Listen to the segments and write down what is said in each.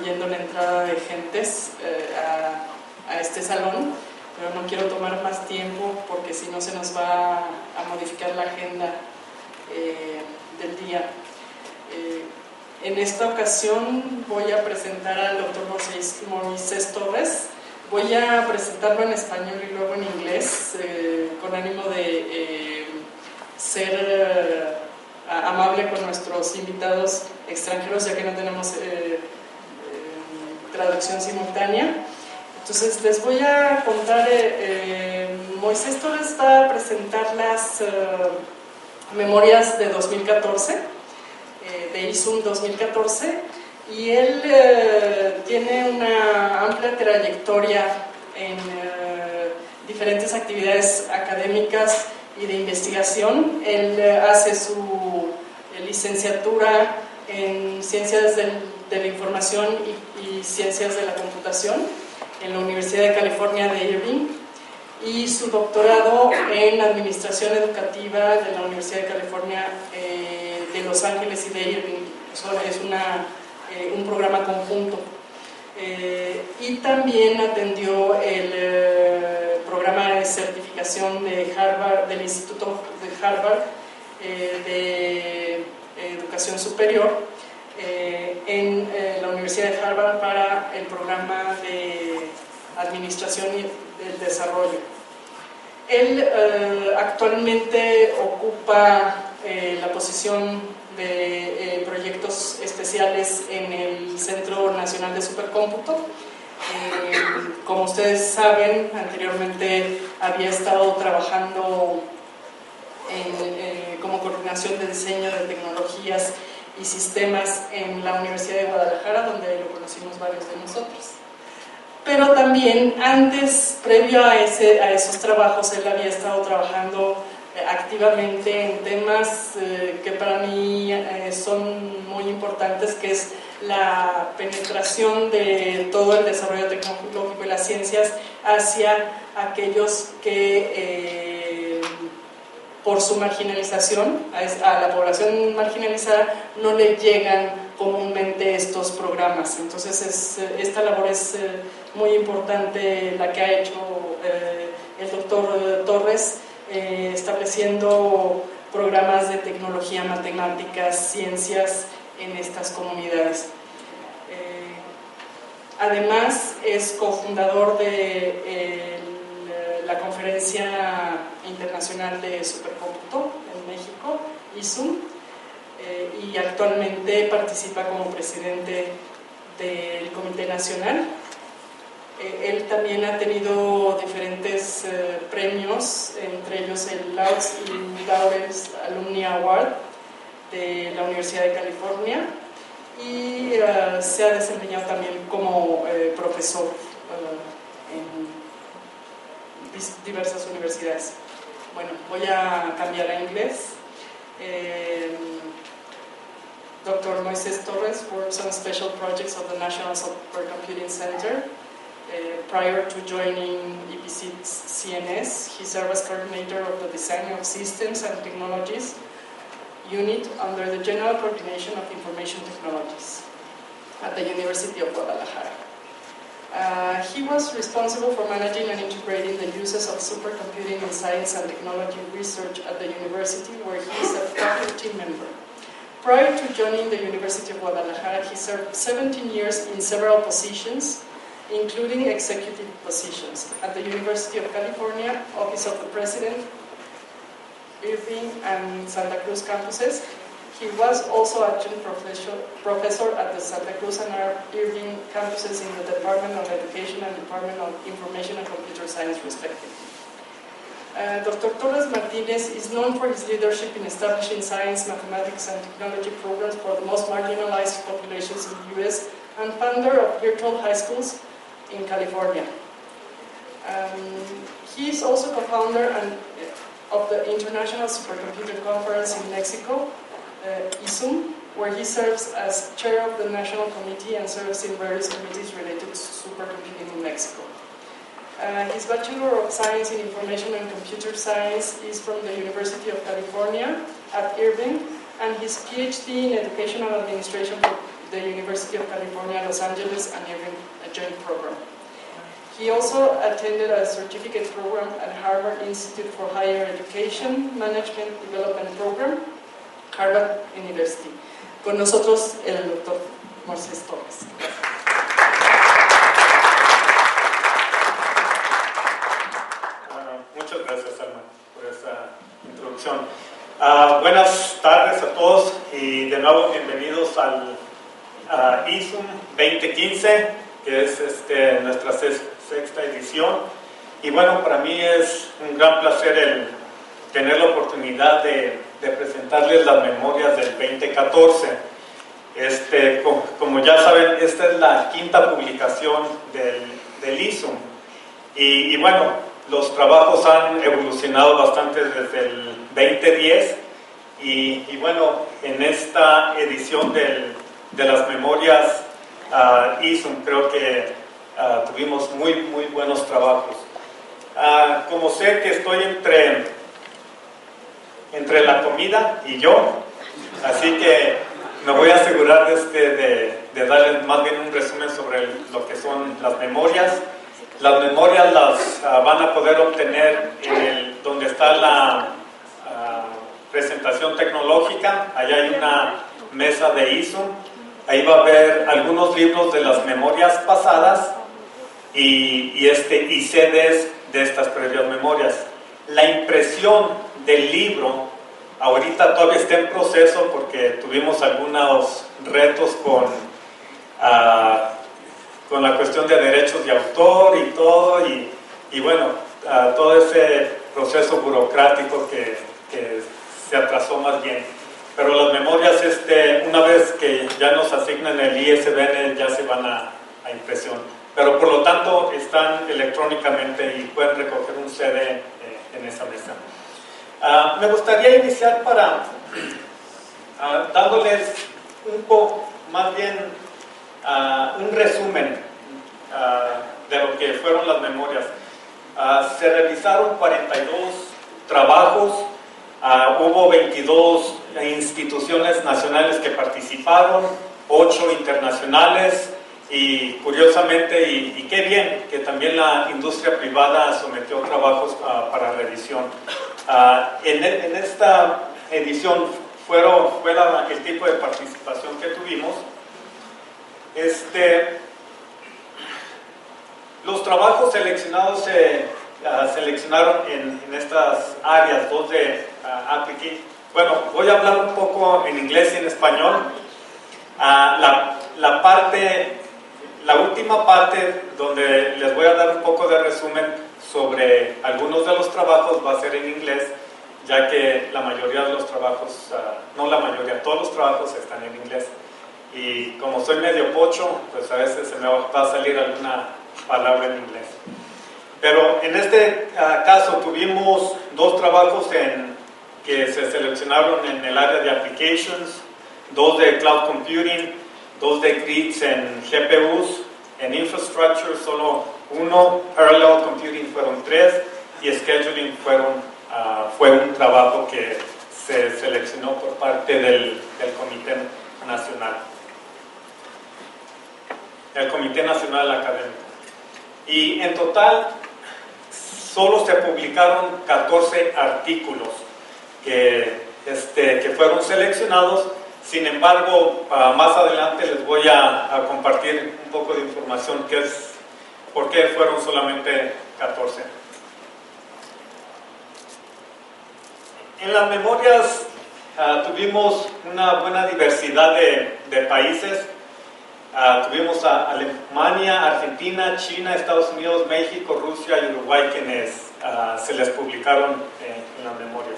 incluyendo la entrada de gentes a este salón, pero no quiero tomar más tiempo porque si no se nos va a modificar la agenda del día. En esta ocasión voy a presentar al doctor Moisés Torres. Voy a presentarlo en español y luego en inglés, con ánimo de ser amable con nuestros invitados extranjeros, ya que no tenemos traducción simultánea. Entonces les voy a contar, Moisés Torres va a presentar las memorias de 2014, de ISUM 2014, y él tiene una amplia trayectoria en diferentes actividades académicas y de investigación. Él hace su licenciatura en Ciencias de la Información y Ciencias de la Computación en la Universidad de California de Irvine, y su doctorado en Administración Educativa de la Universidad de California de Los Ángeles y de Irvine. Es un programa conjunto. Y también atendió el programa de certificación de Harvard, del Instituto de Harvard de Educación Superior en la Universidad de Harvard para el programa de Administración y del Desarrollo. Él actualmente ocupa la posición de proyectos especiales en el Centro Nacional de Supercómputo. Como ustedes saben, anteriormente había estado trabajando como coordinación de diseño de tecnologías y sistemas en la Universidad de Guadalajara, donde lo conocimos varios de nosotros. Pero también antes, previo a esos trabajos, él había estado trabajando activamente en temas que para mí son muy importantes, que es la penetración de todo el desarrollo tecnológico y las ciencias hacia aquellos que por su marginalización, a la población marginalizada, no le llegan comúnmente estos programas. Entonces esta labor es muy importante la que ha hecho el doctor Torres, estableciendo programas de tecnología, matemáticas, ciencias en estas comunidades. Además es cofundador de la Conferencia Internacional de Supercómputo en México, ISUM, y actualmente participa como presidente del Comité Nacional. Él también ha tenido diferentes premios, entre ellos el Lauds y Laurels Alumni Award de la Universidad de California, y se ha desempeñado también como profesor en diversas universidades. Bueno, voy a cambiar a inglés. Dr. Moisés Torres works on special projects of the National Supercomputing Center. Prior to joining EPC-CNS, he served as coordinator of the Design of Systems and Technologies unit under the General Coordination of Information Technologies at the University of Guadalajara. He was responsible for managing and integrating the uses of supercomputing in science and technology research at the university, where he is a faculty member. Prior to joining the University of Guadalajara, he served 17 years in several positions, including executive positions at the University of California, Office of the President, Irvine and Santa Cruz campuses. He was also adjunct professor at the Santa Cruz and Irvine campuses in the Department of Education and Department of Information and Computer Science, respectively. Dr. Torres Martinez is known for his leadership in establishing science, mathematics, and technology programs for the most marginalized populations in the U.S. and founder of virtual high schools in California. He is also co-founder of the International Supercomputer Conference in Mexico, ISUM, where he serves as chair of the National Committee and serves in various committees related to supercomputing in Mexico. His Bachelor of Science in Information and Computer Science is from the University of California at Irvine, and his PhD in Educational Administration from the University of California, Los Angeles, and even a joint program. He also attended a certificate program at Harvard Institute for Higher Education Management Development Program, Harvard University. Con nosotros el doctor Moisés Torres. Muchas gracias, Alma, por esa introducción. Buenas tardes a todos y de nuevo bienvenidos al ISUM 2015, que es nuestra sexta edición. Y bueno, para mí es un gran placer el tener la oportunidad de presentarles las memorias del 2014. Como ya saben, esta es la quinta publicación del ISUM. Y bueno, los trabajos han evolucionado bastante desde el 2010 y bueno, en esta edición de las memorias ISUM creo que tuvimos muy buenos trabajos. Como sé que estoy entre la comida y yo, así que me voy a asegurar de darles más bien un resumen sobre lo que son las memorias. Las memorias las van a poder obtener donde está la presentación tecnológica. Allá hay una mesa de ISUM. Ahí va a haber algunos libros de las memorias pasadas y CDs de estas previas memorias. La impresión del libro ahorita todavía está en proceso porque tuvimos algunos retos con la cuestión de derechos de autor y todo, y bueno, todo ese proceso burocrático que se atrasó más bien. Pero las memorias, una vez que ya nos asignan el ISBN, ya se van a impresión. Pero por lo tanto están electrónicamente y pueden recoger un CD en esa mesa. Me gustaría iniciar dándoles más bien un resumen de lo que fueron las memorias. Se revisaron 42 trabajos, hubo 22 instituciones nacionales que participaron, 8 internacionales y curiosamente, y qué bien, que también la industria privada sometió trabajos para revisión. En esta edición fue el tipo de participación que tuvimos. Los trabajos seleccionados se seleccionaron en estas áreas, dos de application. Bueno, voy a hablar un poco en inglés y en español. La última parte donde les voy a dar un poco de resumen sobre algunos de los trabajos va a ser en inglés, ya que la mayoría de los trabajos, no la mayoría, todos los trabajos están en inglés. Y como soy medio pocho, pues a veces se me va a salir alguna palabra en inglés. Pero en este caso tuvimos dos trabajos que se seleccionaron en el área de applications, dos de cloud computing, dos de grids en GPUs, en infrastructure solo uno, parallel computing fueron 3 y scheduling fue un trabajo que se seleccionó por parte del Comité Nacional. El Comité Nacional Académico. Y en total solo se publicaron 14 artículos que fueron seleccionados. Sin embargo, más adelante les voy a compartir un poco de información por qué fueron solamente 14. En las memorias tuvimos una buena diversidad de países. Tuvimos a Alemania, Argentina, China, Estados Unidos, México, Rusia y Uruguay quienes se les publicaron en las memorias.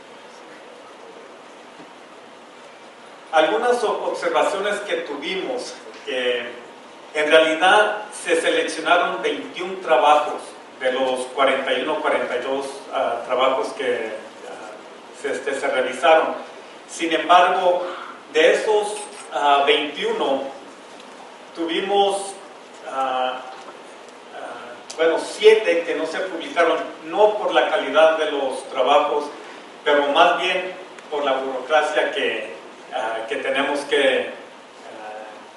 Algunas observaciones que tuvimos, que en realidad se seleccionaron 21 trabajos de los 42 trabajos que se revisaron. Sin embargo, de esos 21, tuvimos 7 que no se publicaron, no por la calidad de los trabajos, pero más bien por la burocracia que tenemos que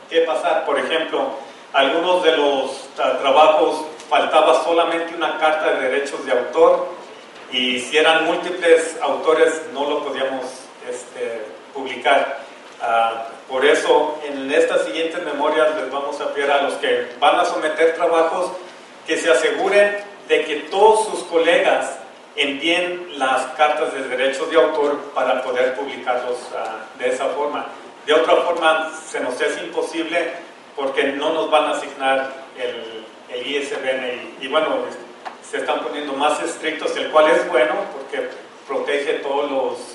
que pasar. Por ejemplo, algunos de los trabajos faltaba solamente una carta de derechos de autor, y si eran múltiples autores no lo podíamos publicar. Por eso en estas siguientes memorias les vamos a pedir a los que van a someter trabajos que se aseguren de que todos sus colegas envíen las cartas de derechos de autor para poder publicarlos de esa forma. De otra forma se nos es imposible, porque no nos van a asignar el ISBN, y bueno, se están poniendo más estrictos, el cual es bueno porque protege todos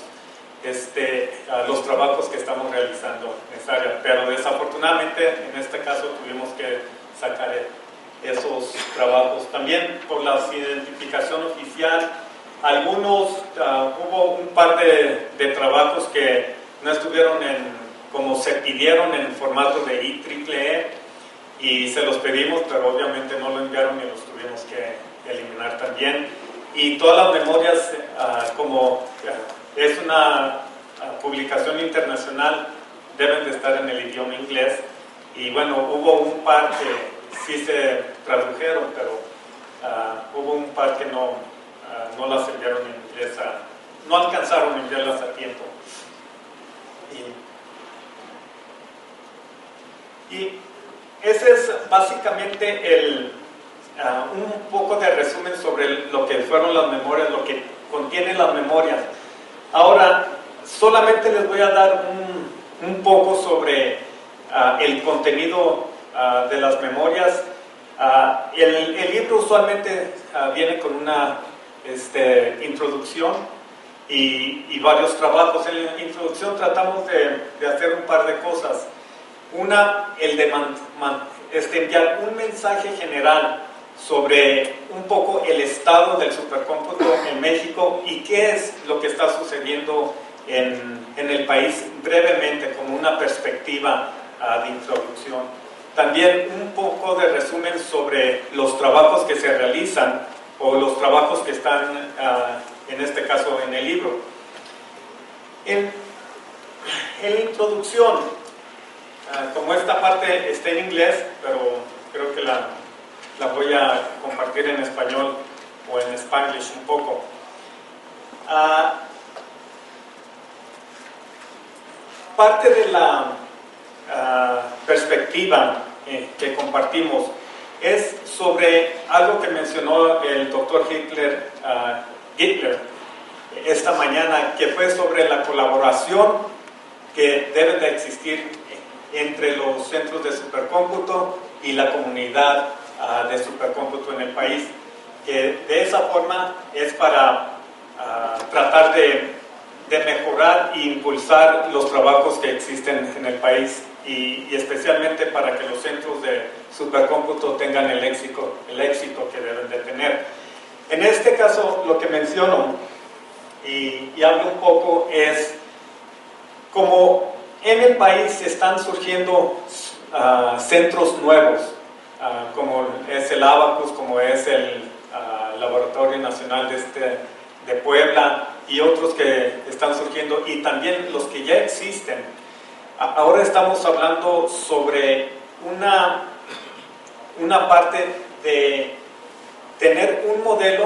los trabajos que estamos realizando en esta área, pero desafortunadamente en este caso tuvimos que sacar esos trabajos. También por la identificación oficial, hubo un par de trabajos que no estuvieron como se pidieron, en formato de IEEE, y se los pedimos, pero obviamente no lo enviaron y los tuvimos que eliminar también. Y todas las memorias, como es una publicación internacional, deben de estar en el idioma inglés, y bueno, hubo un par que sí se tradujeron, pero hubo un par que no las enviaron en inglés, no alcanzaron a enviarlas a tiempo. Y ese es básicamente un poco de resumen sobre lo que fueron las memorias, lo que contienen las memorias. Ahora, solamente les voy a dar un poco sobre el contenido de las memorias. El libro usualmente viene con una introducción y varios trabajos. En la introducción tratamos de hacer un par de cosas. Una, el de enviar un mensaje general sobre un poco el estado del supercómputo en México y qué es lo que está sucediendo en el país, brevemente, como una perspectiva de introducción. También un poco de resumen sobre los trabajos que se realizan o los trabajos que están, en este caso, en el libro. En la introducción, como esta parte está en inglés, pero creo que la voy a compartir en español o en Spanglish un poco. Parte de la perspectiva que compartimos es sobre algo que mencionó el doctor Hitler esta mañana, que fue sobre la colaboración que debe de existir entre los centros de supercómputo y la comunidad de supercómputo en el país, que de esa forma es para tratar de mejorar e impulsar los trabajos que existen en el país, y especialmente para que los centros de supercómputo tengan el éxito que deben de tener. En este caso, lo que menciono y hablo un poco es como en el país están surgiendo centros nuevos, como es el Abacus, como es el Laboratorio Nacional de Puebla, y otros que están surgiendo, y también los que ya existen. Ahora estamos hablando sobre una parte de tener un modelo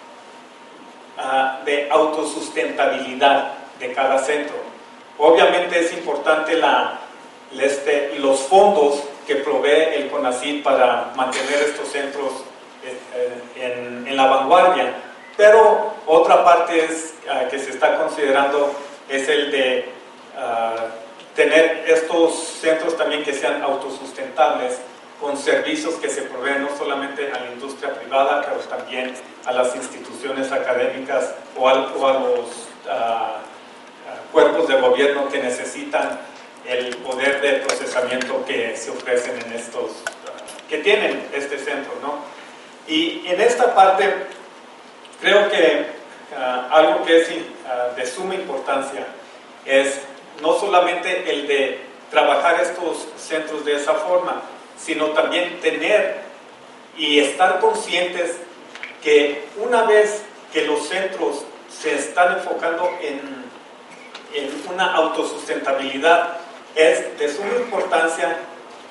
de autosustentabilidad de cada centro. Obviamente es importante los fondos que provee el CONACYT para mantener estos centros en la vanguardia, pero otra parte que se está considerando es el de tener estos centros también que sean autosustentables, con servicios que se proveen no solamente a la industria privada, pero también a las instituciones académicas o a los cuerpos de gobierno que necesitan el poder de procesamiento que se ofrecen en estos, que tienen este centro, ¿no? Y en esta parte creo que algo que es de suma importancia es no solamente el de trabajar estos centros de esa forma, sino también tener y estar conscientes que una vez que los centros se están enfocando en una autosustentabilidad, es de suma importancia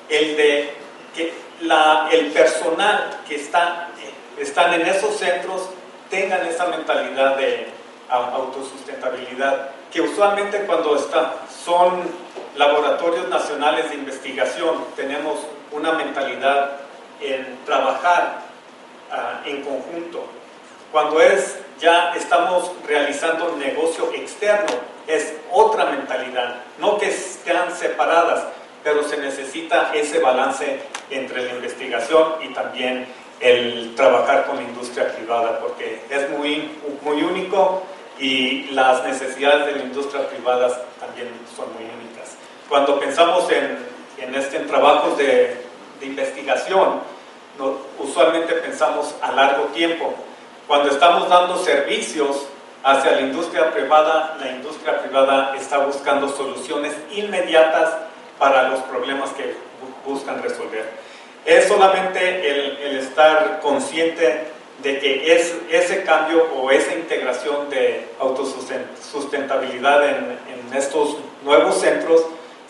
el de que el personal que están en esos centros tengan esa mentalidad de autosustentabilidad, que usualmente cuando son laboratorios nacionales de investigación, tenemos una mentalidad en trabajar en conjunto. Cuando ya estamos realizando negocio externo, es otra mentalidad, no que estén separadas, pero se necesita ese balance entre la investigación y también el trabajar con la industria privada, porque es muy, muy único y las necesidades de la industria privada también son muy únicas. Cuando pensamos en trabajos de investigación, usualmente pensamos a largo tiempo. Cuando estamos dando servicios hacia la industria privada está buscando soluciones inmediatas para los problemas que buscan resolver. Es solamente el estar consciente de que ese cambio o esa integración de autosustentabilidad en estos nuevos centros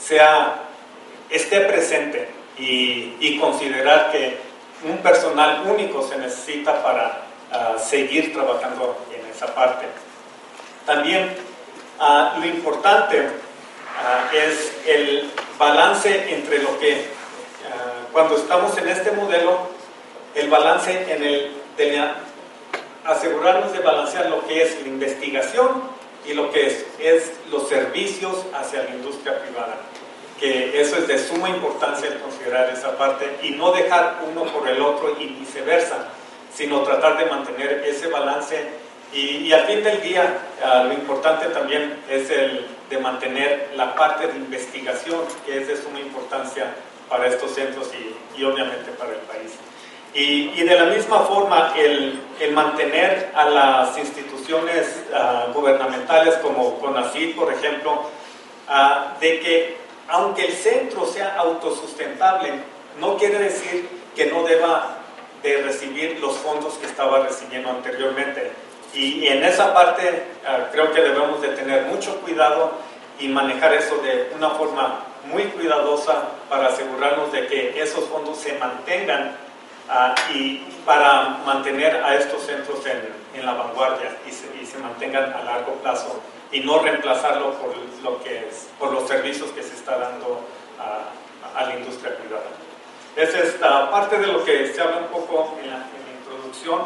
esté presente y considerar que un personal único se necesita para seguir trabajando en esa parte. También lo importante es el balance entre lo que, cuando estamos en este modelo, el balance de asegurarnos de balancear lo que es la investigación y lo que es los servicios hacia la industria privada. Que eso es de suma importancia el considerar esa parte y no dejar uno por el otro y viceversa, sino tratar de mantener ese balance y al fin del día lo importante también es el de mantener la parte de investigación, que es de suma importancia para estos centros y obviamente para el país. Y de la misma forma el mantener a las instituciones gubernamentales como CONACYT, por ejemplo, de que aunque el centro sea autosustentable, no quiere decir que no deba de recibir los fondos que estaba recibiendo anteriormente. Y en esa parte creo que debemos de tener mucho cuidado y manejar eso de una forma muy cuidadosa para asegurarnos de que esos fondos se mantengan y para mantener a estos centros en la vanguardia y se mantengan a largo plazo y no reemplazarlo por los servicios que se está dando a la industria privada. Esa es parte de lo que se habla un poco en la introducción.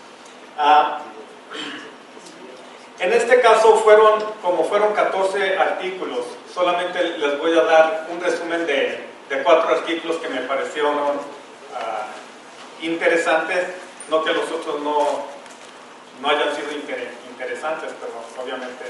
En este caso fueron 14 artículos, solamente les voy a dar un resumen de 4 artículos que me parecieron interesantes, no que los otros no hayan sido interesantes, pero obviamente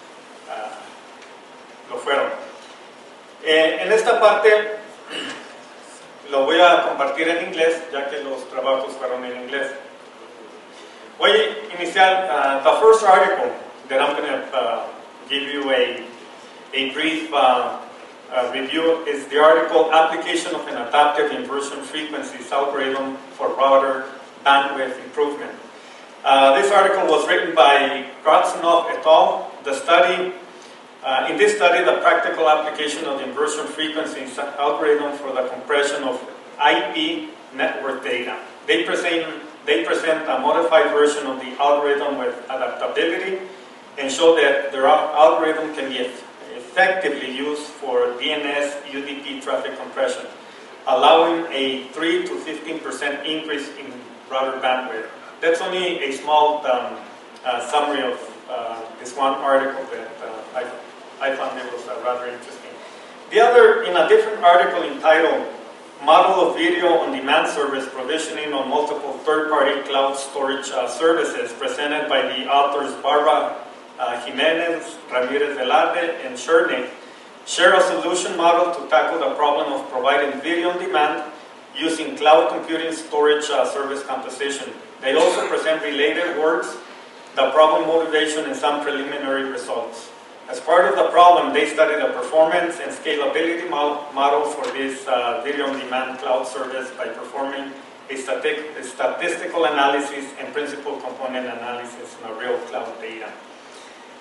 lo fueron. En esta parte lo voy a compartir en inglés, ya que los trabajos fueron en inglés. Voy a iniciar, the first article that I'm going to give you a brief review is the article Application of an Adaptive Inversion Frequencies Algorithm for Router Bandwidth Improvement. This article was written by Kratsunov et al. In this study, the practical application of the inversion frequencies algorithm for the compression of IP network data. They present a modified version of the algorithm with adaptability and show that their algorithm can be effectively used for DNS UDP traffic compression, allowing a 3 to 15% increase in router bandwidth. That's only a small summary of this one article that I found it was rather interesting. The other, in a different article entitled Model of Video on Demand Service Provisioning on Multiple Third-Party Cloud Storage Services, presented by the authors Barbara Jimenez, Ramirez Velarde, and Cherny, share a solution model to tackle the problem of providing video on demand using cloud computing storage service composition. They also present related works, the problem motivation, and some preliminary results. As part of the problem, they studied the performance and scalability model for this video on demand cloud service by performing a statistical analysis and principal component analysis on real cloud data.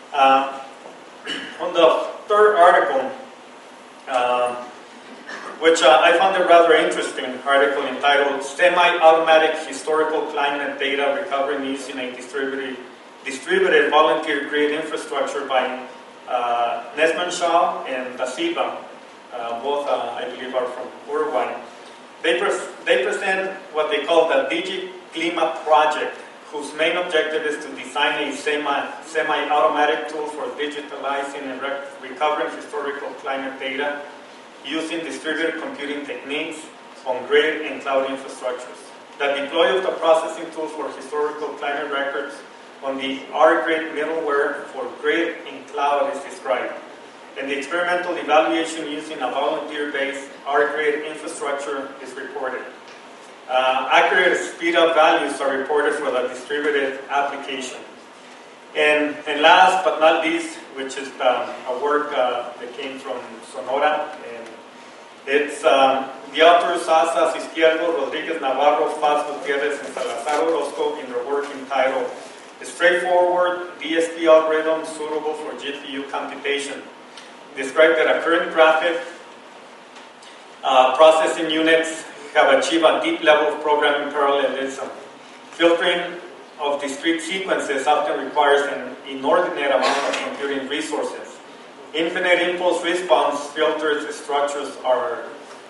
On the third article, which which I found a rather interesting article entitled Semi-Automatic Historical Climate Data Recovery Using a Distributed Volunteer Grid Infrastructure by Nesman Shaw and Da Silva. Both, I believe, are from Uruguay. They present what they call the DigiClima project, whose main objective is to design a semi-automatic tool for digitalizing and recovering historical climate data using distributed computing techniques on grid and cloud infrastructures. The deploy of the processing tool for historical climate records on the R-Grid middleware for grid and cloud is described, and the experimental evaluation using a volunteer-based R-Grid infrastructure is reported. Accurate speed-up values are reported for the distributed application. And last but not least, which is a work that came from Sonora, and it's the authors Asas Izquierdo, Rodriguez Navarro, Faz Gutierrez, and Salazar Orozco in their work entitled "A Straightforward DSP Algorithm Suitable for GPU Computation," described that a current graphic processing units have achieved a deep level of programming parallelism. Filtering of discrete sequences often requires an inordinate amount of computing resources. Infinite impulse response filtered structures are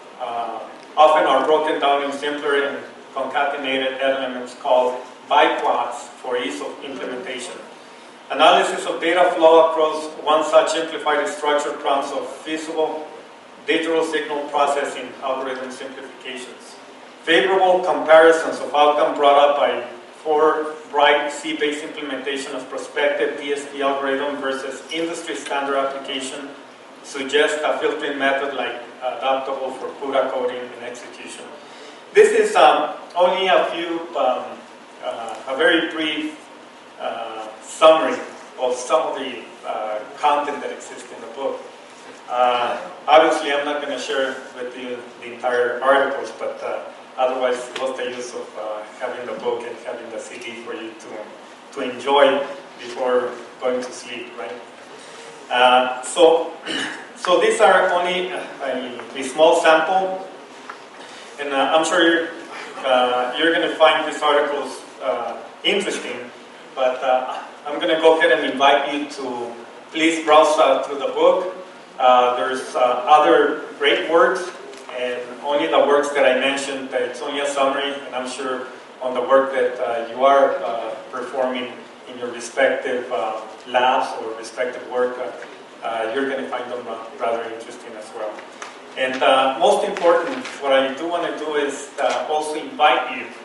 often broken down in simpler and concatenated elements called biplots for ease of implementation. Analysis of data flow across one such simplified structure prompts of feasible digital signal processing algorithm simplifications. Favorable comparisons of outcome brought up by Ford-Bright C-based implementation of prospective DSP algorithm versus industry standard application suggest a filtering method like adaptable for CUDA coding and execution. This is only a very brief summary of some of the content that exists in the book. Obviously, I'm not going to share with you the entire articles, but otherwise, what's the use of having the book and having the CD for you to enjoy before going to sleep, right? So these are only a small sample, and I'm sure you're going to find these articles interesting, but I'm going to go ahead and invite you to please browse through the book. There's other great works, and only the works that I mentioned, it's only a summary, and I'm sure on the work that you are performing in your respective labs or respective work, you're going to find them rather interesting as well. And most important, what I do want to do is also invite you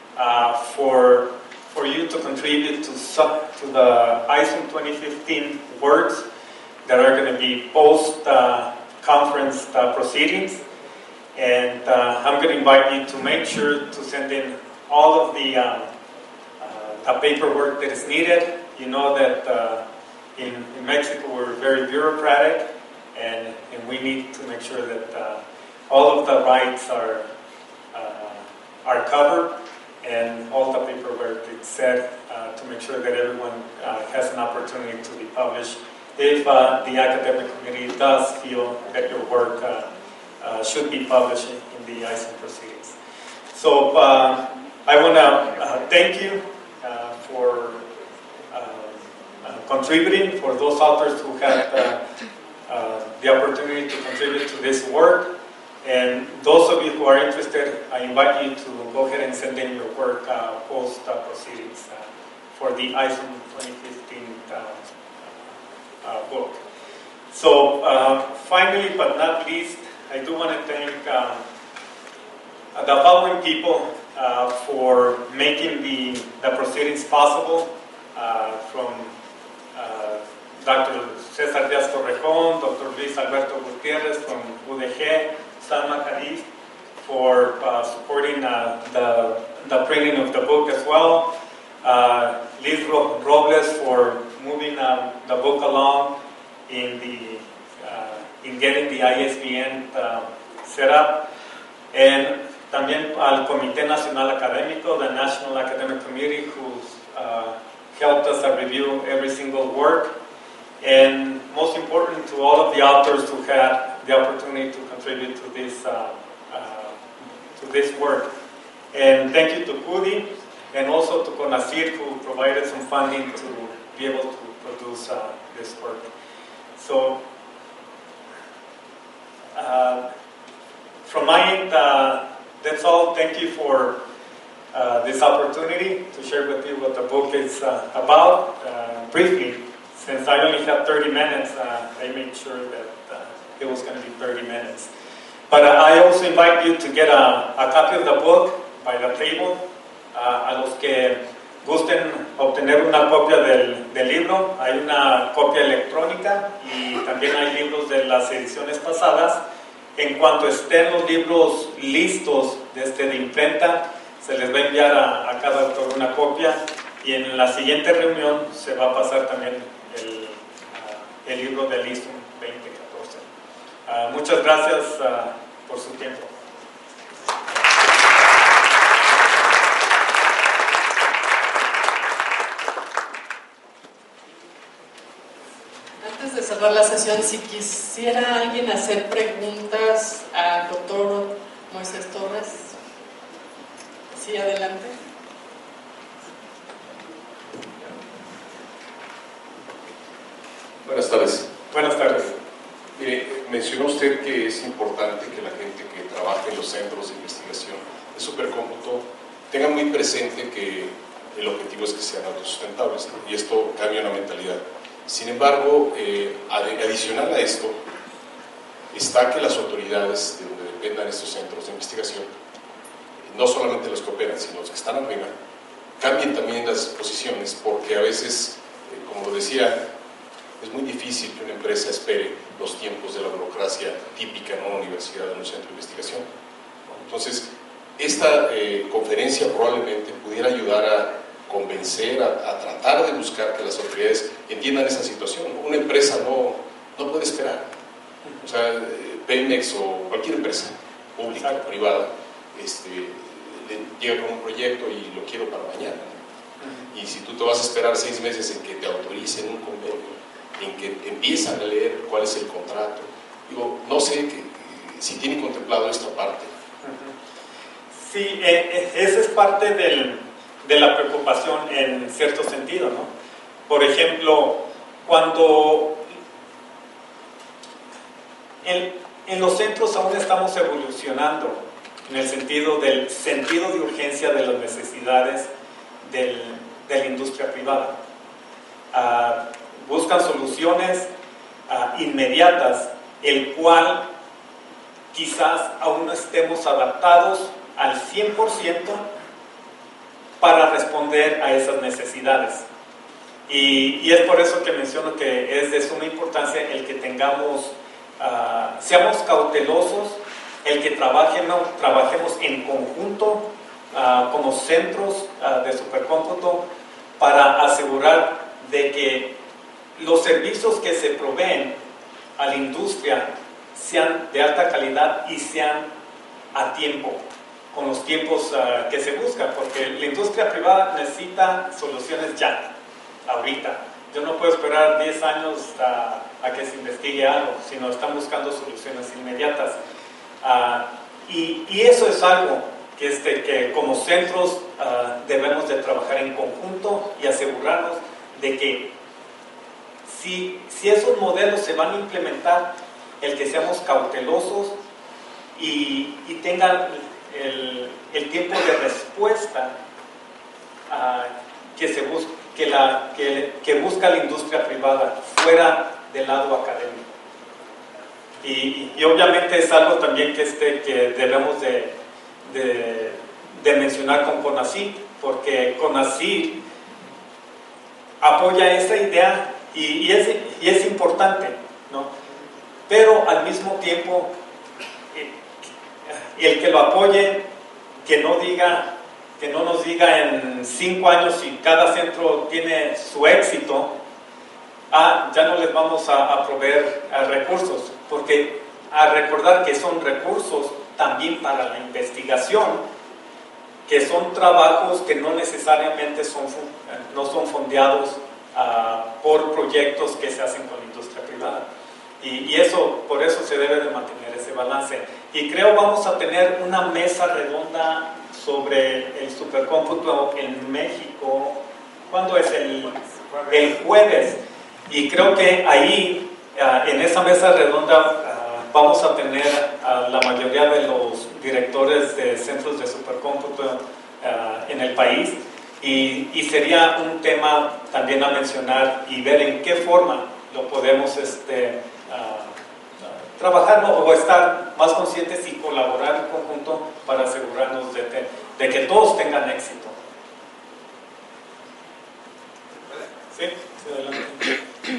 for you to contribute to the ISOM 2015 works that are going to be post-conference proceedings. And I'm going to invite you to make sure to send in all of the paperwork that is needed. You know that in Mexico we're very bureaucratic, and we need to make sure that all of the rights are covered, and all the paperwork is set to make sure that everyone has an opportunity to be published if the academic committee does feel that your work should be published in the ISOM proceedings. So I want to thank you for contributing, for those authors who had the opportunity to contribute to this work. And those of you who are interested, I invite you to go ahead and send in your work post-proceedings for the ISOM 2015 book. So finally, but not least, I do want to thank the following people for making the proceedings possible, from Dr. Cesar Díaz Torrejón, Dr. Luis Alberto Gutierrez from UDG, Salma Khalif for supporting the printing of the book as well, Liz Robles for moving the book along in getting the ISBN set up, and también al Comité Nacional Académico, the National Academic Committee, who's helped us review every single work, and most important to all of the authors who had the opportunity to contribute to this work. And thank you to Cudi and also to CONACYT, who provided some funding to be able to produce this work. So, from my end, that's all. Thank you for this opportunity to share with you what the book is about. Briefly, since I only have 30 minutes, I made sure that it was going to be 30 minutes. But I also invite you to get a copy of the book by the table. A los que gusten obtener una copia del libro, hay una copia electrónica y también hay libros de las ediciones pasadas. En cuanto estén los libros listos de imprenta, se les va a enviar a cada autor una copia y en la siguiente reunión se va a pasar también el libro de ISUM 2014. Muchas gracias por su tiempo. Antes de cerrar la sesión, si quisiera alguien hacer preguntas al doctor Moisés Torres. Sí, adelante. Buenas tardes. Buenas tardes. Mire, mencionó usted que es importante que la gente que trabaja en los centros de investigación de supercómputo tenga muy presente que el objetivo es que sean autosustentables, ¿no? Y esto cambia una mentalidad. Sin embargo, adicional a esto, está que las autoridades de donde dependan estos centros de investigación, no solamente los que operan, sino los que están arriba, cambien también las posiciones, porque a veces, como lo decía, es muy difícil que una empresa espere los tiempos de la burocracia típica en una universidad, en un centro de investigación. Entonces, esta conferencia probablemente pudiera ayudar a convencer, a tratar de buscar que las autoridades entiendan esa situación. Una empresa no puede esperar. O sea, Pemex o cualquier empresa, pública o privada, llega con un proyecto y lo quiero para mañana. Y si tú te vas a esperar 6 meses en que te autoricen un convenio, en que empiezan a leer cuál es el contrato, digo, no sé si tienen contemplado esta parte. Sí, esa es parte de la preocupación en cierto sentido, ¿no? Por ejemplo, cuando en los centros aún estamos evolucionando en el sentido del sentido de urgencia de las necesidades de la industria privada. Buscan soluciones inmediatas, el cual quizás aún no estemos adaptados al 100% para responder a esas necesidades. Y es por eso que menciono que es de suma importancia el que seamos cautelosos, el que trabajemos en conjunto como centros de supercómputo para asegurar de que los servicios que se proveen a la industria sean de alta calidad y sean a tiempo, con los tiempos que se buscan, porque la industria privada necesita soluciones ya, ahorita. Yo no puedo esperar 10 años a que se investigue algo, sino están buscando soluciones inmediatas. Y eso es algo que como centros debemos de trabajar en conjunto y asegurarnos de que si esos modelos se van a implementar, el que seamos cautelosos y tengan el tiempo de respuesta que busca la industria privada fuera del lado académico. Y obviamente es algo también que debemos de mencionar con CONACYT, porque CONACYT apoya esa idea y es importante, ¿no? Pero al mismo tiempo el que lo apoye, que no nos diga en 5 años si cada centro tiene su éxito, ya no les vamos a proveer recursos, porque a recordar que son recursos también para la investigación, que son trabajos que no necesariamente no son fondeados por proyectos que se hacen con la industria privada. Y eso, por eso se debe de mantener ese balance. Y creo vamos a tener una mesa redonda sobre el supercómputo en México. ¿Cuándo es? El jueves. Y creo que ahí, en esa mesa redonda, vamos a tener a la mayoría de los directores de centros de supercómputo en el país. Y sería un tema también a mencionar y ver en qué forma lo podemos trabajar, ¿no? O estar más conscientes y colaborar en conjunto para asegurarnos de que todos tengan éxito. Sí, adelante.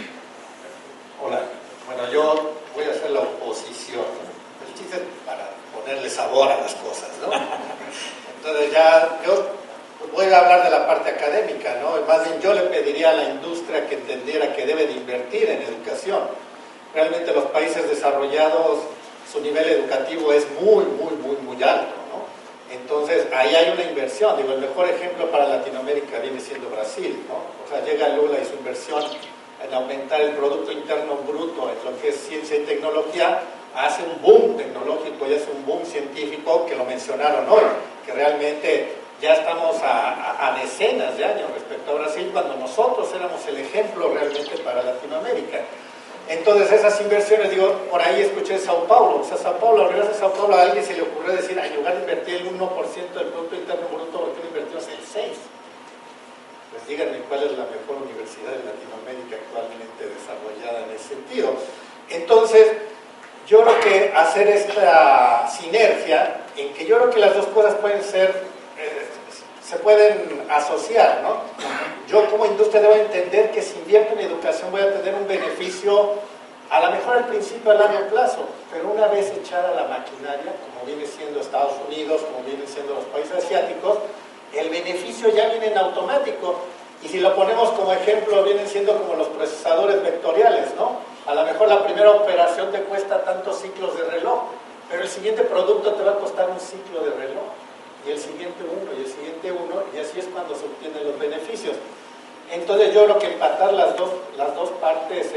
Hola, bueno, yo voy a hacer la oposición. El chiste es para ponerle sabor a las cosas, ¿no? Entonces ya yo voy a hablar de la parte académica, ¿no? Más bien yo le pediría a la industria que entendiera que debe de invertir en educación. Realmente los países desarrollados, su nivel educativo es muy alto, ¿no? Entonces ahí hay una inversión. Digo, el mejor ejemplo para Latinoamérica viene siendo Brasil, ¿no? O sea, llega Lula y su inversión en aumentar el Producto Interno Bruto en lo que es ciencia y tecnología, hace un boom tecnológico y hace un boom científico que lo mencionaron hoy, que realmente ya estamos a decenas de años respecto a Brasil, cuando nosotros éramos el ejemplo realmente para Latinoamérica. Entonces esas inversiones, digo, por ahí escuché Sao Paulo, o sea, Sao Paulo, la Universidad de Sao Paulo, a alguien se le ocurrió decir, en lugar de invertir el 1% del Producto Interno Bruto, ¿por qué no invertimos el 6%? Pues díganme cuál es la mejor universidad de Latinoamérica actualmente desarrollada en ese sentido. Entonces, yo creo que hacer esta sinergia, en que yo creo que las dos cosas pueden ser, se pueden asociar, ¿no? Yo como industria debo entender que si invierto en educación voy a tener un beneficio, a lo mejor al principio a largo plazo, pero una vez echada la maquinaria, como viene siendo Estados Unidos, como vienen siendo los países asiáticos, el beneficio ya viene en automático. Y si lo ponemos como ejemplo, vienen siendo como los procesadores vectoriales, ¿no? A lo mejor la primera operación te cuesta tantos ciclos de reloj, pero el siguiente producto te va a costar un ciclo de reloj, y el siguiente uno, y el siguiente uno, y así es cuando se obtienen los beneficios. Entonces yo creo que empatar las dos partes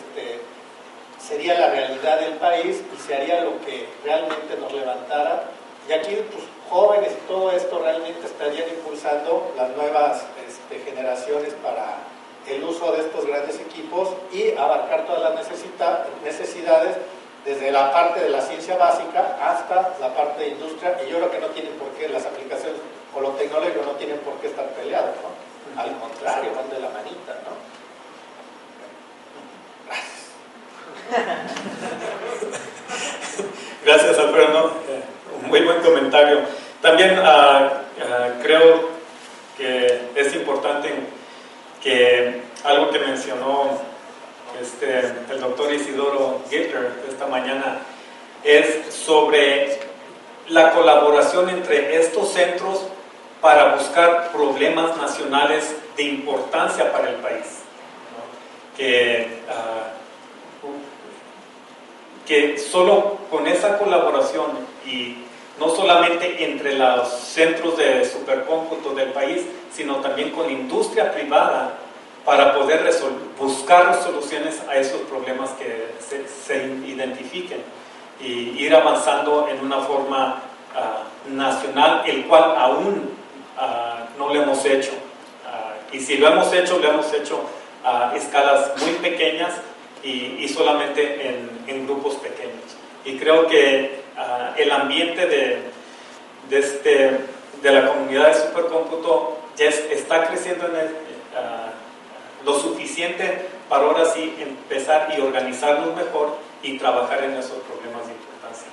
sería la realidad del país y sería lo que realmente nos levantara. Y aquí, pues, jóvenes y todo esto realmente estarían impulsando las nuevas generaciones para el uso de estos grandes equipos y abarcar todas las necesidades, desde la parte de la ciencia básica hasta la parte de industria, y yo creo que no tienen por qué, las aplicaciones o lo tecnológico no tienen por qué estar peleados, ¿no? Al contrario, van de la manita, ¿no? Gracias, Alfredo. Un muy buen comentario. También creo que es importante que algo que mencionó el doctor Isidoro Gittler esta mañana es sobre la colaboración entre estos centros para buscar problemas nacionales de importancia para el país, ¿no? Que solo con esa colaboración, y no solamente entre los centros de supercómputo del país, sino también con industria privada, para poder buscar soluciones a esos problemas que se identifiquen y ir avanzando en una forma nacional, el cual aún no lo hemos hecho. Y si lo hemos hecho a escalas muy pequeñas y solamente en grupos pequeños. Y creo que el ambiente de la comunidad de supercómputo ya está creciendo lo suficiente para ahora sí empezar y organizarnos mejor y trabajar en esos problemas de importancia.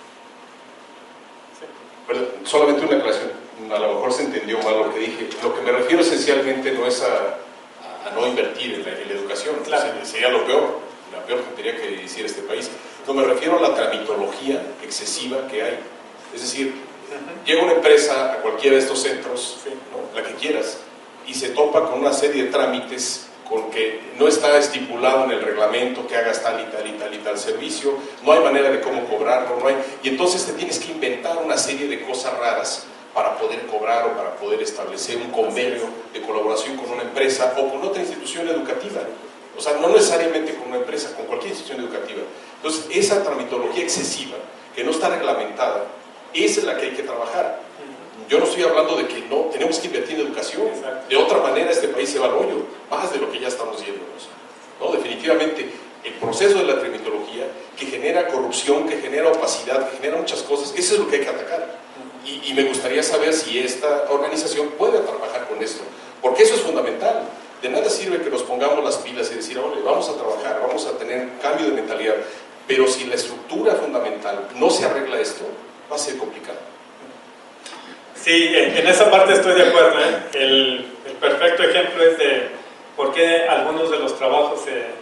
Sí. Bueno, solamente una aclaración, a lo mejor se entendió mal lo que dije. Lo que me refiero esencialmente no es a no invertir en la educación, claro. Sería la peor tontería que hiciera este país. No, me refiero a la tramitología excesiva que hay. Es decir, llega una empresa a cualquiera de estos centros, ¿no? La que quieras, y se topa con una serie de trámites con que no está estipulado en el reglamento que hagas tal y tal y tal y tal servicio, no hay manera de cómo cobrarlo, y entonces te tienes que inventar una serie de cosas raras para poder cobrar o para poder establecer un convenio de colaboración con una empresa o con otra institución educativa. O sea, no necesariamente con una empresa, con cualquier institución educativa. Entonces, esa tramitología excesiva, que no está reglamentada, esa es la que hay que trabajar. Yo no estoy hablando de que no tenemos que invertir en educación. Exacto. De otra manera, este país se va al hoyo, más de lo que ya estamos yéndonos, ¿no? Definitivamente, el proceso de la tramitología, que genera corrupción, que genera opacidad, que genera muchas cosas, eso es lo que hay que atacar. Y me gustaría saber si esta organización puede trabajar con esto, porque eso es fundamental. De nada sirve que nos pongamos las pilas y decir, oye, vamos a trabajar, vamos a tener cambio de mentalidad, pero si la estructura fundamental no se arregla esto, va a ser complicado. Sí, en esa parte estoy de acuerdo, ¿eh? El perfecto ejemplo es de por qué algunos de los trabajos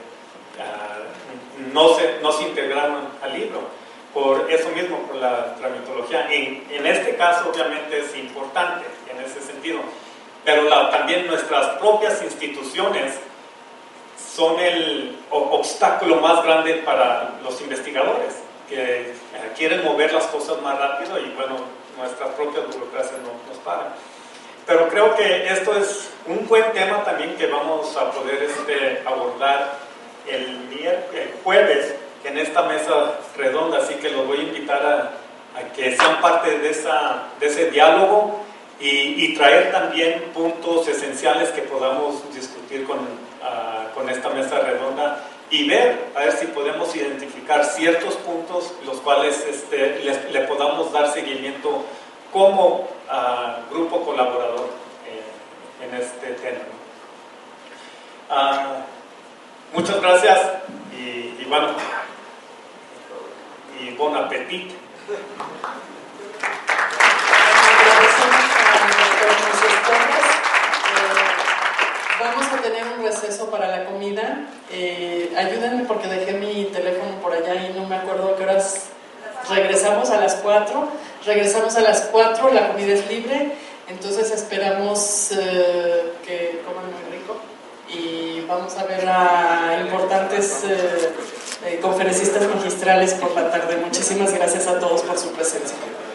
no se integraron al libro. Por eso mismo, por la tramitología. En este caso, obviamente, es importante en ese sentido. Pero también nuestras propias instituciones son el obstáculo más grande para los investigadores, que quieren mover las cosas más rápido y, bueno, nuestras propias burocracias no nos paran. Pero creo que esto es un buen tema también que vamos a poder abordar el jueves en esta mesa redonda, así que los voy a invitar a que sean parte de ese diálogo y traer también puntos esenciales que podamos discutir con esta mesa redonda y a ver si podemos identificar ciertos puntos los cuales le podamos dar seguimiento como grupo colaborador en este tema. Muchas gracias y bueno, y bon appetit. Vamos a tener un receso para la comida. Ayúdenme porque dejé mi teléfono por allá y no me acuerdo a qué horas regresamos. A las 4. Regresamos a las 4, la comida es libre, entonces esperamos que coman muy rico y vamos a ver a importantes conferencistas magistrales por la tarde. Muchísimas gracias a todos por su presencia.